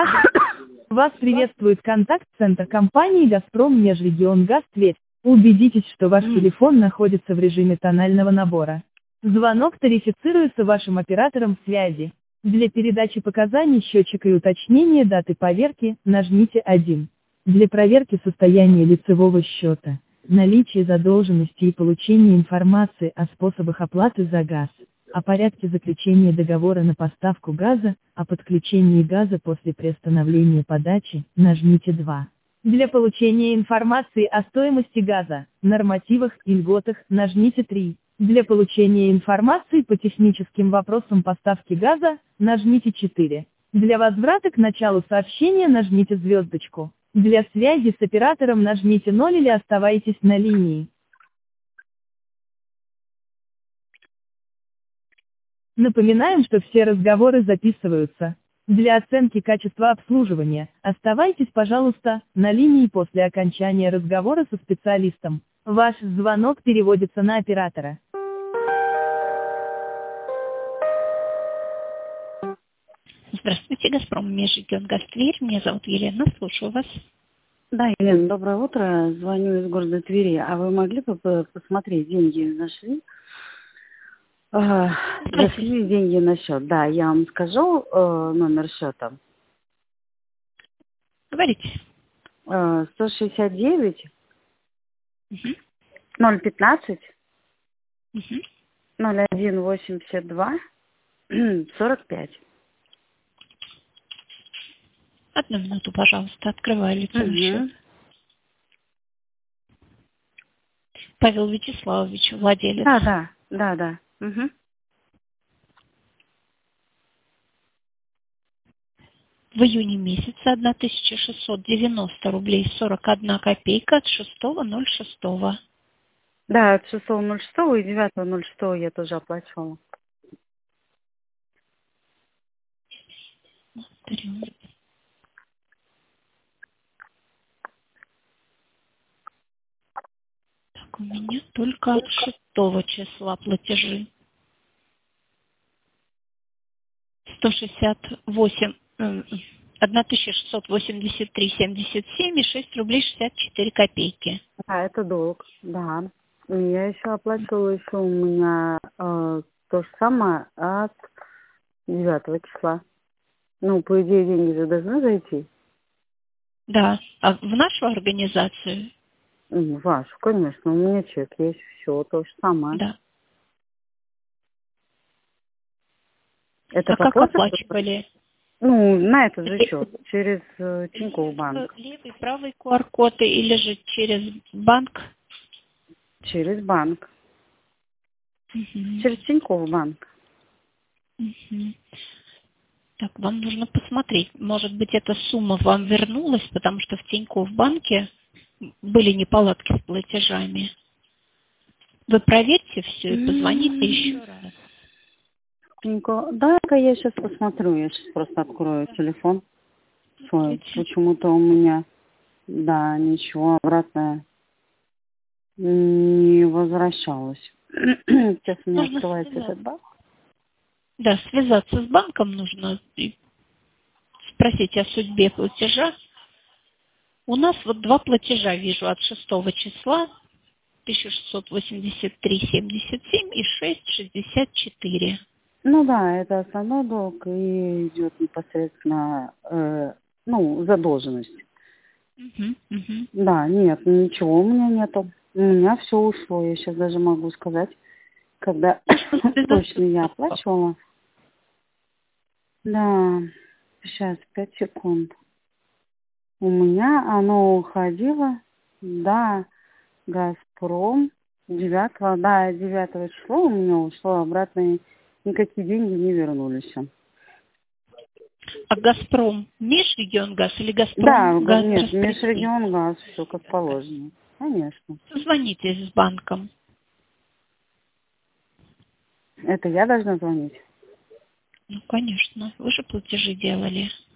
Вас приветствует контакт-центр компании «Газпром Межрегионгаз Тверь». Убедитесь, что ваш телефон находится в режиме тонального набора. Звонок тарифицируется вашим оператором связи. Для передачи показаний счетчика и уточнения даты поверки нажмите 1. Для проверки состояния лицевого счета, наличия задолженности и получения информации о способах оплаты за газ, о порядке заключения договора на поставку газа, о подключении газа после приостановления подачи, нажмите 2. Для получения информации о стоимости газа, нормативах и льготах, нажмите 3. Для получения информации по техническим вопросам поставки газа, нажмите 4. Для возврата к началу сообщения нажмите звездочку. Для связи с оператором нажмите 0 или оставайтесь на линии. Напоминаем, что все разговоры записываются. Для оценки качества обслуживания, оставайтесь, пожалуйста, на линии после окончания разговора со специалистом. Ваш звонок переводится на оператора. Здравствуйте, «Газпром» Межрегионгаз Тверь. Меня зовут Елена, слушаю вас. Да, Елена, доброе утро. Звоню из города Твери. А вы могли бы посмотреть, деньги зашли? Зашли деньги на счет. Да, я вам скажу номер счета. Говорите. 169 Угу. 015 Угу. 0182 45. Одну минуту, пожалуйста, открываю лицевой счет. Павел Вячеславович, владелец. Да. Угу. В июне месяце 1690 рублей 41 копейка от 6.06. Да, от 6.06 и 9.06 я тоже оплачивала. Так, у меня только от 6 числа платежи. 168, 1683,77 и 6 рублей 64 копейки. Да, это долг, да. И я еще оплачивала, еще у меня то же самое от 9 числа. Ну, по идее, деньги же должны зайти. Да, а в нашу организацию? Вашу, конечно, у меня чек есть, все то же самое. Да. Это а как похоже? оплачивали? Ну, на этот же счет, через Тинькофф банк. Левый, правый QR-код или же через банк? Через банк. Угу. Через Тинькофф банк. Угу. Так, вам нужно посмотреть. Может быть, эта сумма вам вернулась, потому что в Тинькофф банке были неполадки с платежами. Вы проверьте все и позвоните еще раз. Да-ка, я сейчас посмотрю, я сейчас просто открою телефон свой. Почему-то у меня, да, ничего обратно не возвращалось. Сейчас у меня открывается этот банк. Да, связаться с банком нужно и спросить о судьбе платежа. У нас вот два платежа вижу от 6 числа, 1683,77 и 6,64. Ну да, это основной долг и идет непосредственно, задолженность. Да, нет, ничего у меня нету. У меня все ушло, я сейчас даже могу сказать, когда точно я оплачивала. Да, сейчас, 5 секунд. У меня оно уходило, да, «Газпром», 9 числа у меня ушло обратно, и никакие деньги не вернулись. А «Газпром» Межрегионгаз или «Газпром» Да, газ нет, Межрегионгаз, все как положено. Конечно. Звоните с банком. Это я должна звонить? Ну, конечно, вы же платежи делали.